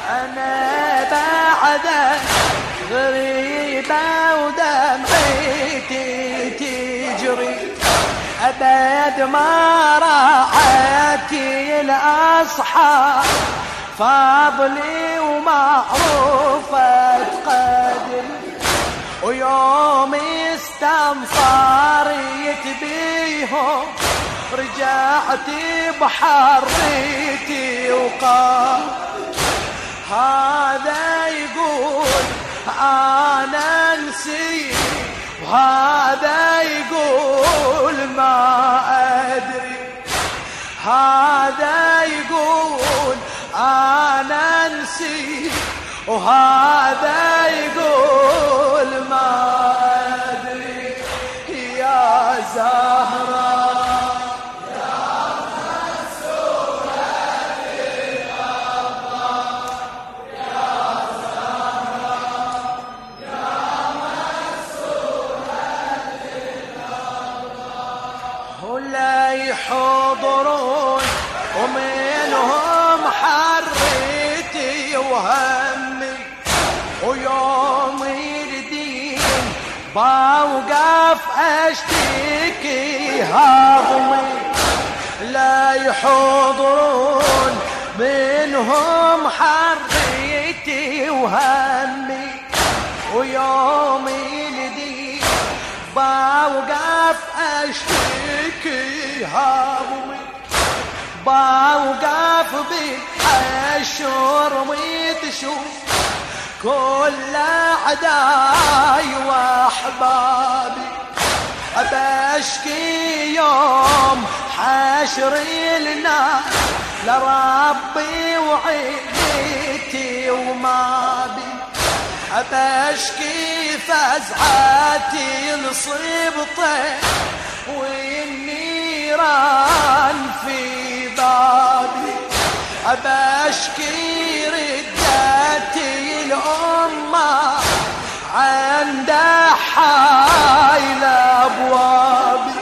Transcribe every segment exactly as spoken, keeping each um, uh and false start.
أنا بعدك غريبة ودمعتي تجري، أبد ما راعتي الأصحاب فاضلي ومعروفة قدري، ويوم استنصاريت بيهم رجعت بحريتي وقال هذا يقول أنا نسيت، وهذا يقول ما أدري، هذا يقول أنا نسيت، وهذا يقول ما أدري. يا زهرة يا مسورة الأبرار، يا زهرة يا مسورة الأبرار، ولا يحضرون ومنهم حريتي وهمي، ويوم الدين بوقف اشتكي هضمي، لا يحضرون منهم حريتي وهمي، ويوم الدين بوقف اشتكي هضمي، بوقف بالحشر وتشوف كل أعداي وأحبابي، أبشكي يوم حشر الناس لربي وعيلتي ومابي، أبشكي فزعتي لصبطي والنيران في بابي، أبشكي رداتي الأمة عند حايل أبوابي،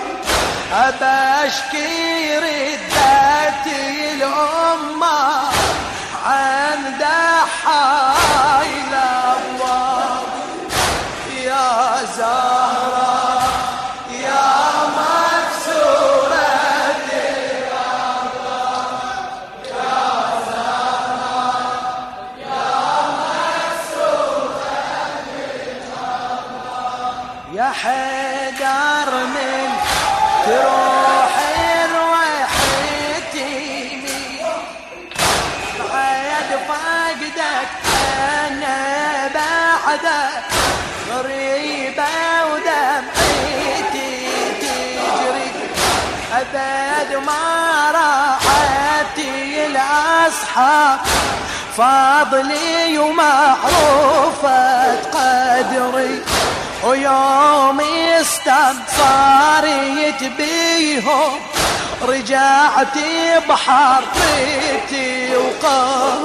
أبشكي رداتي الأمة عند حايل أبوابي. يا زهرة يا مكسورة يا حيدر من تروح روحتي بعد فقدك أنا بعدك غريبة ودمعتي تجري، أبد ما راحتي الأصحاب فاضلي ومعروفة قدري، ويوم استنصاريت بيهم رجعت بحريتي وقال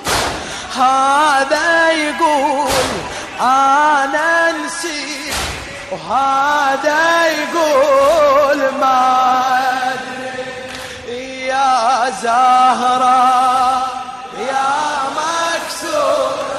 هذا يقول أنا نسيت، وهذا يقول ما أدري. يا زهرة يا مكسورة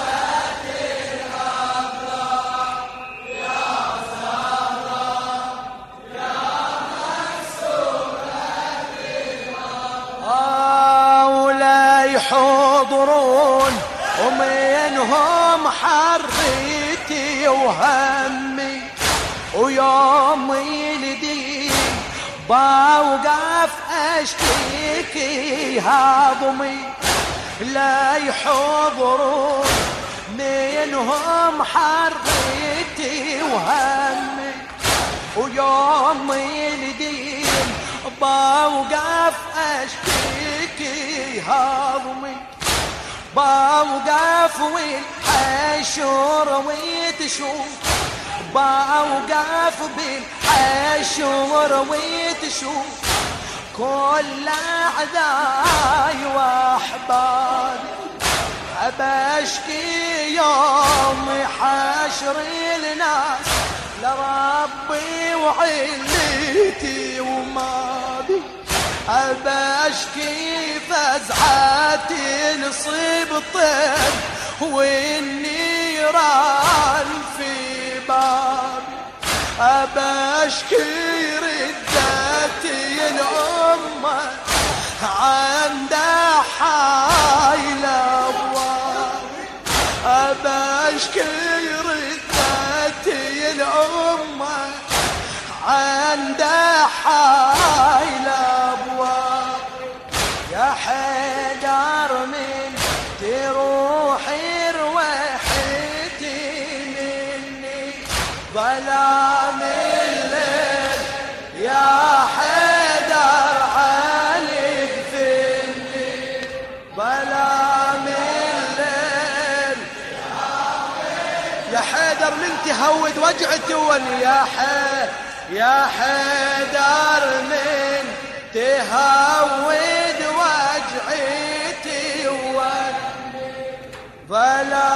يحضرون ومنهم حريتي وهمي، ويوم الدين بوقف اشتكي هضمي، لا يحضرون منهم حريتي وهمي، ويوم الدين بوقف اشتكي هضمي، بوقف والحشر وتشوف، بوقف بالحشر وتشوف كل أعداي وأحبابي، أبشكي يوم حشر الناس لربي وعلتي ومابي، أبشكي فزعة تنصب طيب والنيران في بابي أبشكي ردتي الأمة عند حايل أبوابي أبشكي ردتي الأمة عند حايل أبوابي يا حيدر من تروحي روحتي مني ظلام الليل يا حيدر عليك فيني ظلام الليل يا حيدر من تهود وجعتي وني يا حيدر يا حيدر من تهود وجعتي وني ظلام